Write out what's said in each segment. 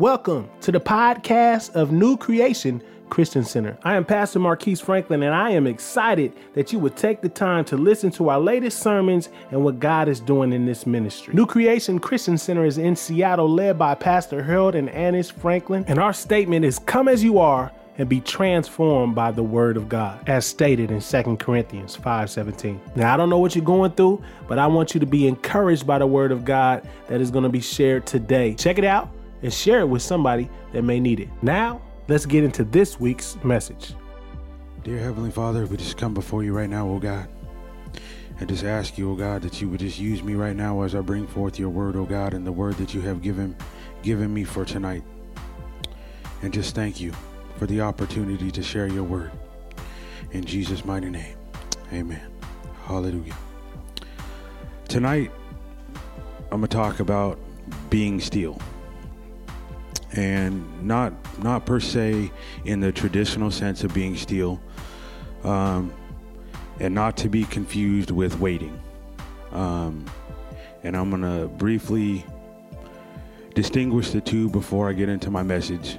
Welcome to the podcast of New Creation Christian Center. I am Pastor Marquise Franklin, and I am excited that you would take the time to listen to our latest sermons and what God is doing in this ministry. New Creation Christian Center is in Seattle, led by Pastor Harold and Annis Franklin, and our statement is, come as you are and be transformed by the word of God, as stated in 2 Corinthians 5:17. Now, I don't know what you're going through, but I want you to be encouraged by the word of God that is going to be shared today. Check it out and share it with somebody that may need it. Now, let's get into this week's message. Dear Heavenly Father, we just come before you right now, oh God, and just ask you, oh God, that you would just use me right now as I bring forth your word, oh God, and the word that you have given me for tonight. And just thank you for the opportunity to share your word. In Jesus' mighty name, amen. Hallelujah. Tonight, I'm going to talk about being still. And not per se in the traditional sense of being still, and not to be confused with waiting. And I'm going to briefly distinguish the two before I get into my message.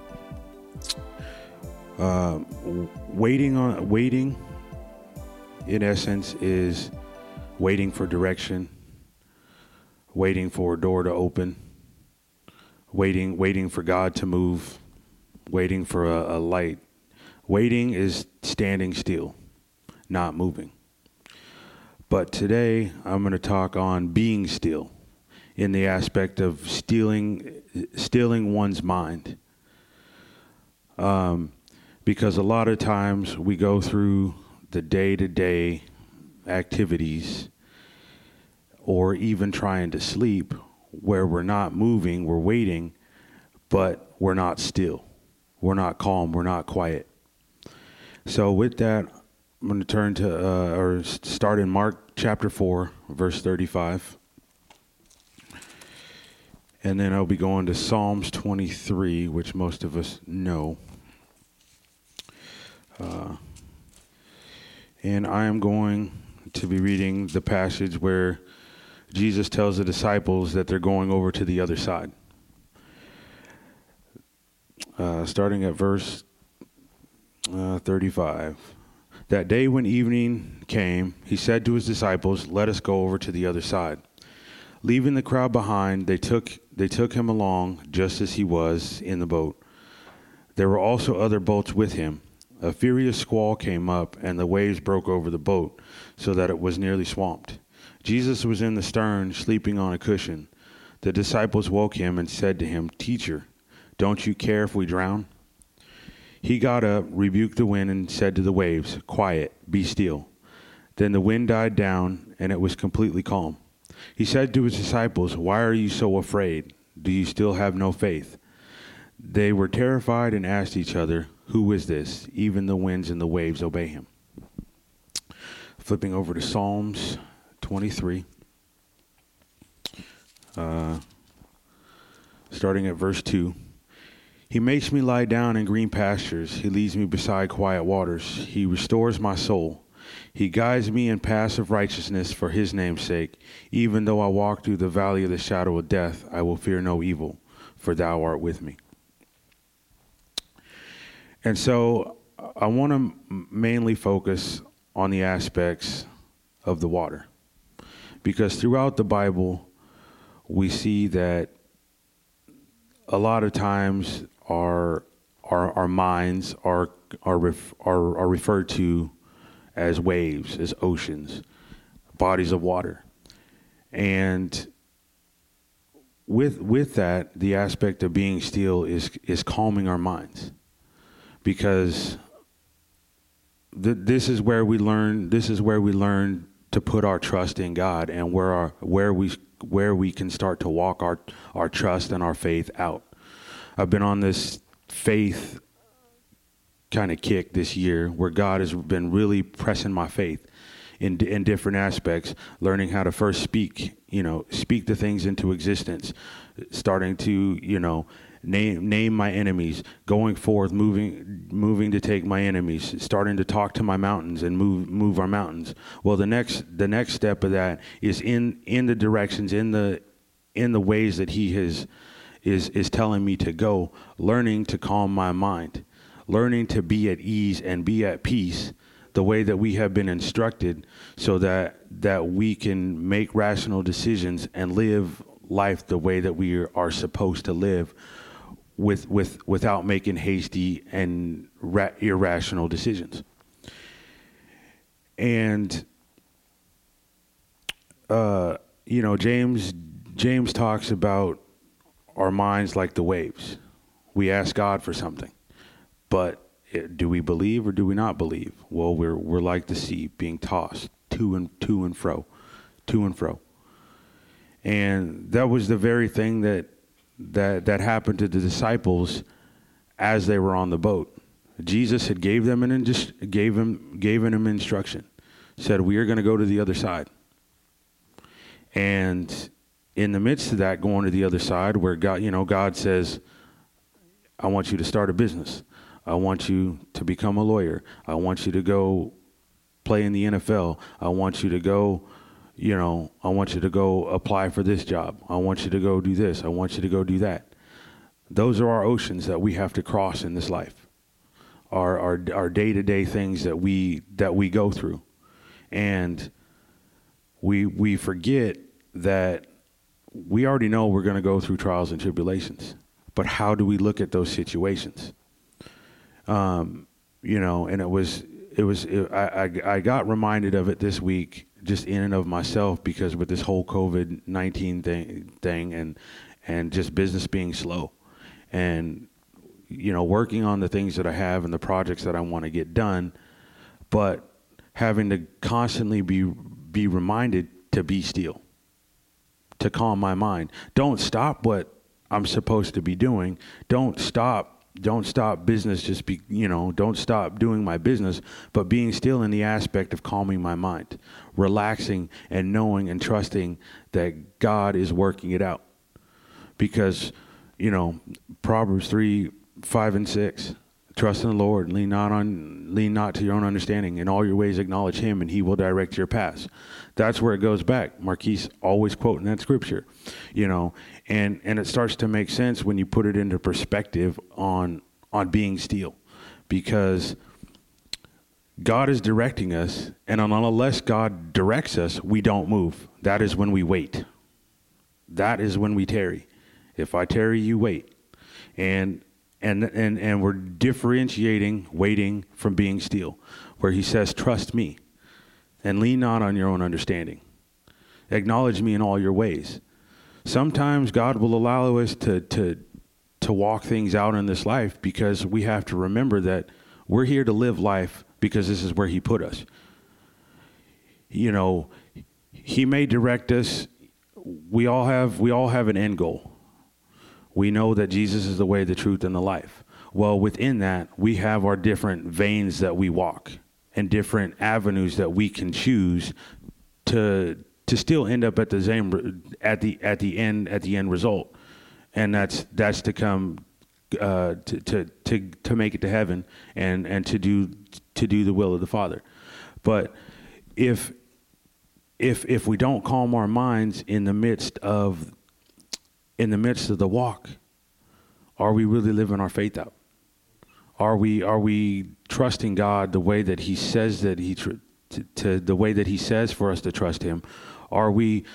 Waiting in essence is waiting for direction, waiting for a door to open, waiting for God to move, waiting for a light. Waiting is standing still, not moving. But today I'm going to talk on being still in the aspect of stilling one's mind. Because a lot of times we go through the day-to-day activities or even trying to sleep where we're not moving, we're waiting, but we're not still. We're not calm, we're not quiet. So with that, I'm going to turn to, start in Mark chapter 4, verse 35. And then I'll be going to Psalms 23, which most of us know. And I am going to be reading the passage where Jesus tells the disciples that they're going over to the other side. Starting at verse 35. That day when evening came, he said to his disciples, "Let us go over to the other side." Leaving the crowd behind, they took him along just as he was in the boat. There were also other boats with him. A furious squall came up, and the waves broke over the boat, so that it was nearly swamped. Jesus was in the stern, sleeping on a cushion. The disciples woke him and said to him, "Teacher, don't you care if we drown?" He got up, rebuked the wind, and said to the waves, "Quiet, be still." Then the wind died down, and it was completely calm. He said to his disciples, "Why are you so afraid? Do you still have no faith?" They were terrified and asked each other, "Who is this? Even the winds and the waves obey him." Flipping over to Psalms 23, starting at verse 2. He makes me lie down in green pastures. He leads me beside quiet waters. He restores my soul. He guides me in paths of righteousness for his name's sake. Even though I walk through the valley of the shadow of death, I will fear no evil, for thou art with me. And so I want to mainly focus on the aspects of the water. Because throughout the Bible, we see that a lot of times our minds are referred to as waves, as oceans, bodies of water. And with that, the aspect of being still is calming our minds. Because this is where we learn to put our trust in God, and where we can start to walk our trust and our faith out. I've been on this faith kind of kick this year where God has been really pressing my faith in different aspects, learning how to first speak the things into existence, starting to, name my enemies, going forth, moving to take my enemies, starting to talk to my mountains and move our mountains. Well, the next step of that is in the directions, in the ways that he has is telling me to go, learning to calm my mind, learning to be at ease and be at peace the way that we have been instructed, so that we can make rational decisions and live life the way that we are supposed to live, without making hasty and irrational decisions. And James talks about our minds like the waves. We ask God for something, but do we believe or do we not believe? Well, we're like the sea being tossed to and fro. And that was the very thing that happened to the disciples as they were on the boat. Jesus had given them instruction, said, we are going to go to the other side. And in the midst of that, going to the other side, where God says, I want you to start a business. I want you to become a lawyer. I want you to go play in the NFL. I want you to go apply for this job. I want you to go do this. I want you to go do that. Those are our oceans that we have to cross in this life. Our day-to-day things that we go through. And we forget that we already know we're going to go through trials and tribulations. But how do we look at those situations? And I got reminded of it this week, just in and of myself, because with this whole COVID-19 thing and just business being slow, and working on the things that I have and the projects that I want to get done, but having to constantly be reminded to be still, to calm my mind. Don't stop what I'm supposed to be doing. Don't stop business, don't stop doing my business, but being still in the aspect of calming my mind, relaxing and knowing and trusting that God is working it out. Because, Proverbs 3:5-6, trust in the Lord, lean not to your own understanding. In all your ways acknowledge him, and he will direct your paths. That's where it goes back. Marquise always quoting that scripture, and it starts to make sense when you put it into perspective on being still, because God is directing us, and unless God directs us, we don't move. That is when we wait. That is when we tarry. If I tarry, you wait. And we're differentiating waiting from being still, where he says, trust me and lean not on your own understanding. Acknowledge me in all your ways. Sometimes God will allow us to walk things out in this life, because we have to remember that we're here to live life because this is where he put us. He may direct us. We all have an end goal. We know that Jesus is the way, the truth, and the life. Well, within that, we have our different veins that we walk and different avenues that we can choose to still end up at the same at the end result, and that's to come to make it to heaven and to do the will of the Father. But if we don't calm our minds in the midst of the walk, are we really living our faith out? Are we trusting God the way that he says that the way that he says for us to trust him? Are we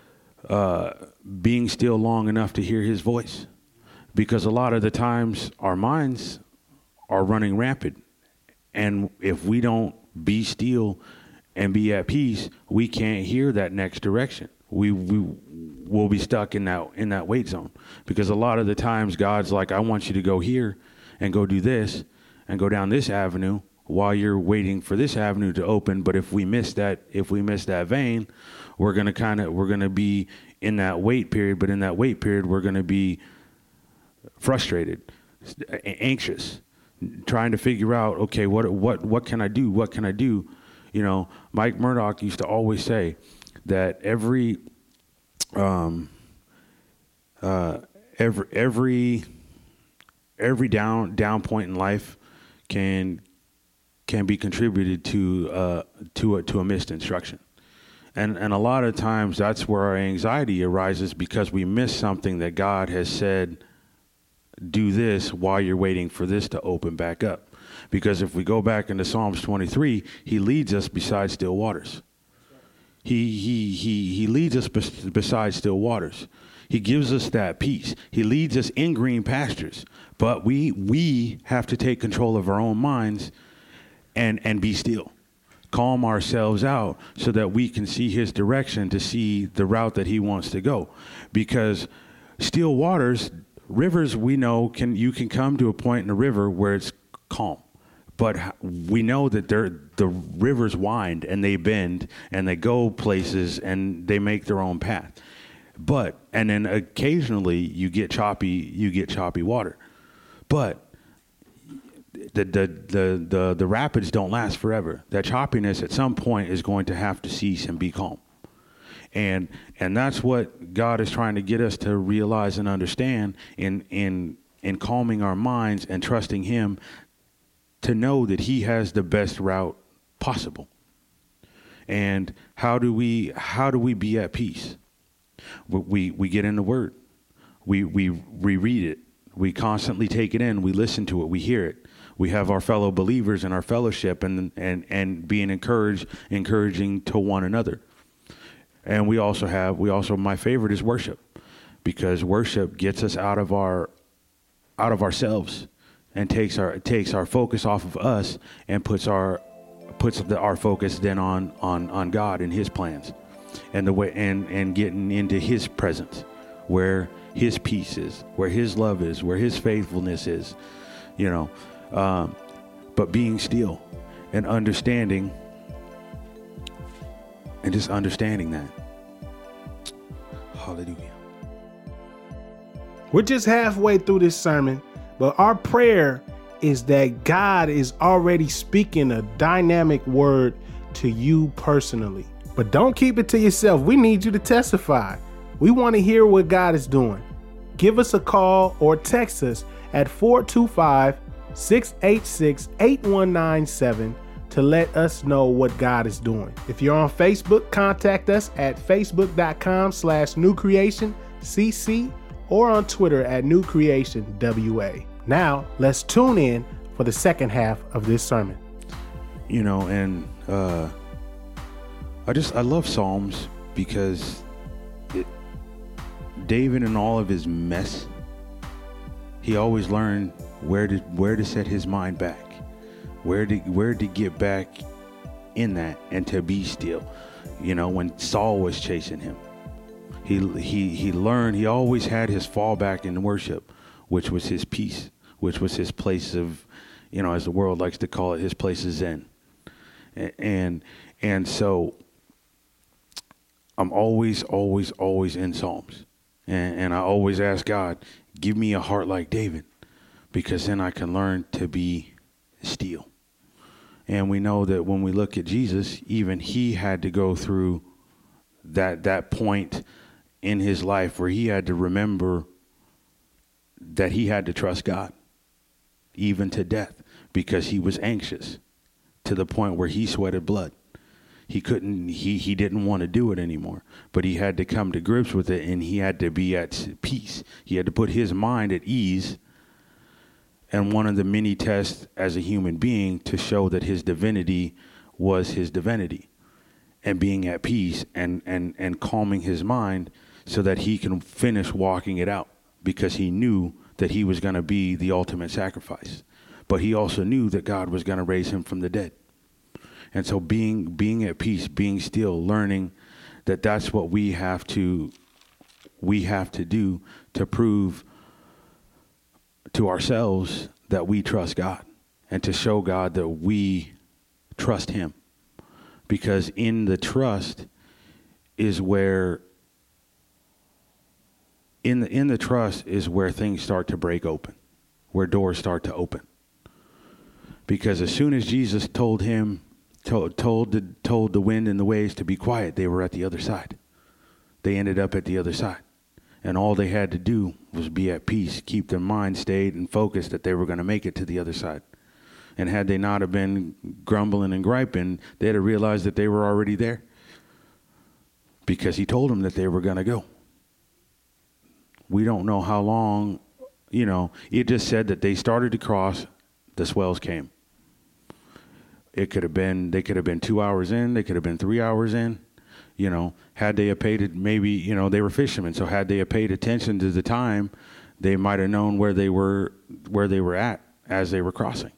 being still long enough to hear his voice? Because a lot of the times our minds are running rampant, and if we don't be still and be at peace, we can't hear that next direction. We'll be stuck in that wait zone, because a lot of the times God's like, I want you to go here and go do this and go down this avenue while you're waiting for this avenue to open. But if we miss that vein, we're going to be in that wait period. But in that wait period, we're going to be frustrated, anxious, trying to figure out, okay, what can I do? What can I do? Mike Murdock used to always say that every down point in life can be contributed to a missed instruction. And a lot of times that's where our anxiety arises, because we miss something that God has said, do this while you're waiting for this to open back up. Because if we go back into Psalms 23, he leads us beside still waters. He leads us beside still waters. He gives us that peace. He leads us in green pastures. But we have to take control of our own minds and be still. Calm ourselves out so that we can see his direction, to see the route that he wants to go. Because still waters, rivers, we know you can come to a point in a river where it's calm. But we know that the rivers wind and they bend and they go places and they make their own path. And then occasionally you get choppy water. But the rapids don't last forever. That choppiness at some point is going to have to cease and be calm. And that's what God is trying to get us to realize and understand in calming our minds and trusting him, to know that he has the best route possible. And how do we be at peace? We get in the word. We reread it. We constantly take it in. We listen to it. We hear it. We have our fellow believers in our fellowship and being encouraging to one another. And we also my favorite is worship, because worship gets us out of ourselves and takes our focus off of us and puts our focus then on God and his plans and the way and getting into his presence, where his peace is, where his love is, where his faithfulness is, but being still and understanding and just understanding that. Hallelujah. We're just halfway through this sermon, but our prayer is that God is already speaking a dynamic word to you personally. But don't keep it to yourself. We need you to testify. We want to hear what God is doing. Give us a call or text us at 425-686-8197 to let us know what God is doing. If you're on Facebook, contact us at facebook.com/newcreationcc or on Twitter at newcreationwa. Now, let's tune in for the second half of this sermon. I love Psalms because David, in all of his mess, he always learned where to set his mind back, where to get back in that and to be still. When Saul was chasing him, he learned, he always had his fallback in worship, which was his peace, which was his place of, as the world likes to call it, his place of Zen. And so I'm always in Psalms. And I always ask God, give me a heart like David, because then I can learn to be still. And we know that when we look at Jesus, even he had to go through that point in his life where he had to remember that he had to trust God, even to death, because he was anxious to the point where he sweated blood. He didn't want to do it anymore, but he had to come to grips with it, and he had to be at peace. He had to put his mind at ease. And one of the many tests as a human being to show that his divinity was his divinity, and being at peace and calming his mind so that he can finish walking it out, because he knew that he was going to be the ultimate sacrifice. But he also knew that God was going to raise him from the dead. And so being at peace, being still, learning that that's what we have to do to prove to ourselves that we trust God, and to show God that we trust him. Because in the trust is where in the trust is where things start to break open, where doors start to open. Because as soon as Jesus told the wind and the waves to be quiet, they were at the other side. They ended up at the other side. And all they had to do was be at peace, keep their mind stayed and focused that they were going to make it to the other side. And had they not have been grumbling and griping, they'd have realized that they were already there. because he told them that they were going to go. We don't know how long, it just said that they started to cross, the swells came. They could have been 2 hours in, they could have been 3 hours in. Had they have paid it, maybe, they were fishermen. So had they have paid attention to the time, they might have known where they were at as they were crossing.